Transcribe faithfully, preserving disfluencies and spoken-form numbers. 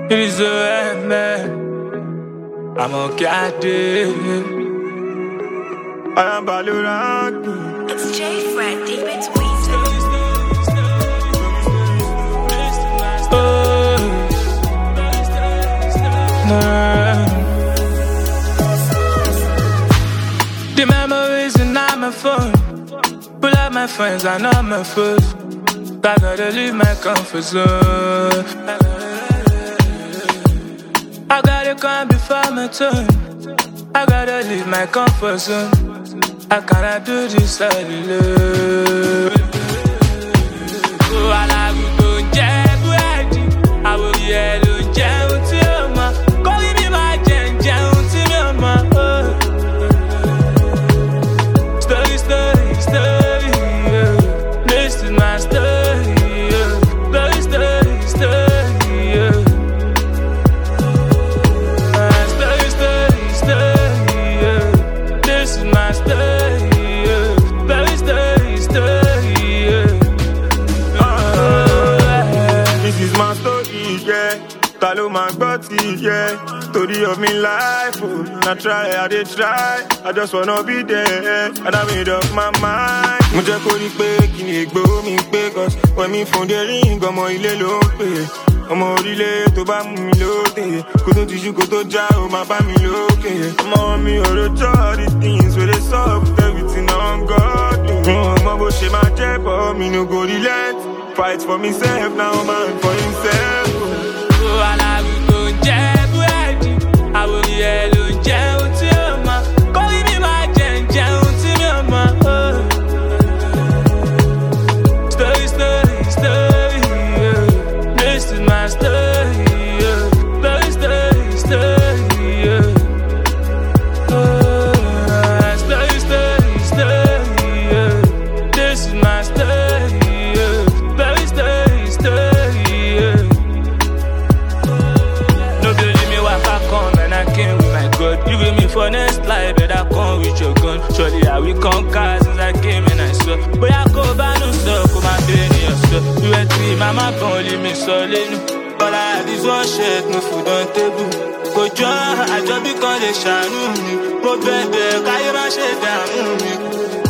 It is a man. I'm okay at it. I am Balurang. It's J Fred, deep into Weezer. Oh, no. The memories in my phone. Pull up my friends, I know my foes. I gotta leave my comfort zone. I gotta come before my turn. I gotta leave my comfort zone. I cannot do this alone. Oh, I like to jab ready. I will yell and jab to my. Call me my jam jam to my. Story, story, story. This is my story. Story, story, story. Follow my body, yeah. Story of me life, oh. I try, I did try. I just wanna be there, and I made up my mind. Mo jẹ́ kó rí pé kí ni ègbó mi pé, cause when mi phone dey ring, ọmọ ilé ló ń pè. Ọmọ orílẹ̀ tó bá mú mi lóde, kó tó tijú kó tó já, ó máa bá mi lókè. Ọmọ mi ò rojọ́ the things wey dey sup, everything on God. Ọmọ bó ṣe máa jẹ́ bọ́, mi no go relent. Fight for myself, now man for himself. I like to jab ready. I will yell and jab to my. Call me my jam jam to my. Story, story, story. This is my story. Story, story, story. Story, story, story. This is my story. Story, story, story. You with me for next life, but I come with your gun. Surely I will conquer since I came and I saw. But I go back no stuff, come and pay me your stuff. You were three, mama gon' leave me solid. All I have is one shirt, no food on table. Go join, I just because they shine me. Go baby, can you my shit down me?